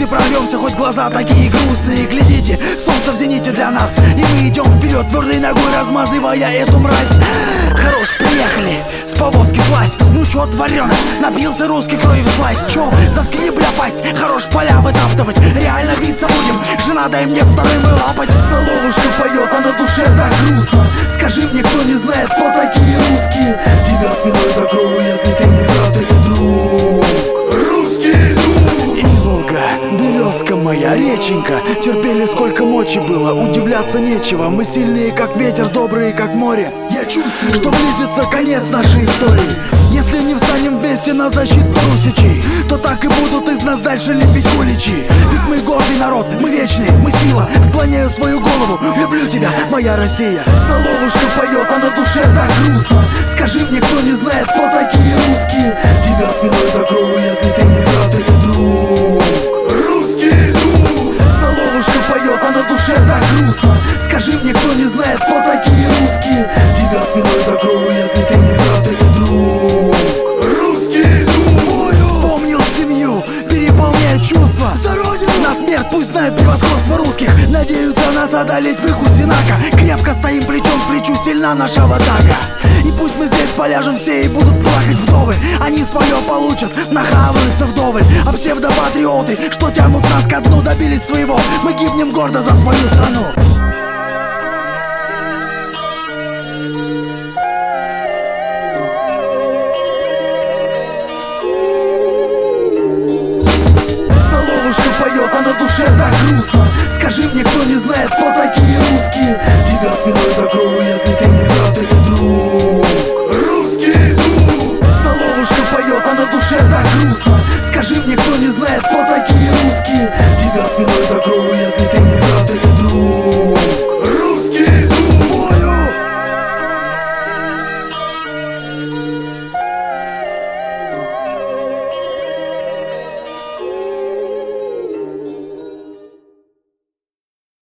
и прорвемся, хоть глаза такие грустные. Глядите, солнце в зените для нас, и мы идем вперед, твердой ногой размазывая эту мразь. Хорош, приехали, с повозки слазь. Ну чё, твореныш, напился русской крови слазь. Чё, заткни, бля, пасть, хорош поля вытаптывать. Реально биться будем, жена, дай мне второй мой лапать. Соловушка поет, а на душе так грустно. Скажи мне, кто не знает, кто такие русские. Тебя спиной закрою, если ты не брат или друг. Русский дух. И Волга, березка моя, реченька. Терпели сколько мочи было, удивляться нечего. Мы сильные, как ветер, добрые, как море. Я чувствую, что близится конец нашей истории. Если не встанем вместе на защиту русичей, то так и будут из нас дальше лепить куличи. Ведь мы гордый народ, мы вечные, мы сила. Склоняю свою голову, люблю тебя, моя Россия. Соловушка поет, а на душе так грустно. Скажи мне, кто не знает, кто такие русские. Тебя спиной закрою, если ты не брат или друг. Русский дух. Соловушка поет, а на душе так грустно. Скажи мне, кто не знает, кто такие русские. Тебя спиной закрою, если ты не брат или друг. Русский дух. Вспомнил семью, переполняет чувства. За родину, на смерть пусть знают превосходство русских. Надеются нас одолеть в их Синака. Крепко стоим плечом к плечу, сильна наша ватага. И пусть мы здесь поляжем все и будут плакать вдовы. Они свое получат, нахаваются вдоволь. А псевдопатриоты, что тянут нас ко дну, добились своего. Мы гибнем гордо за свою страну. Соловушка поет, а на душе так грустно. Скажи мне, кто не знает, кто такие русские. Тебя спиной закрою, если ты не брат или друг. Русский дух. Соловушка поет, а на душе так грустно. Скажи мне, кто не знает, кто такие русские. Тебя спиной закрою, если ты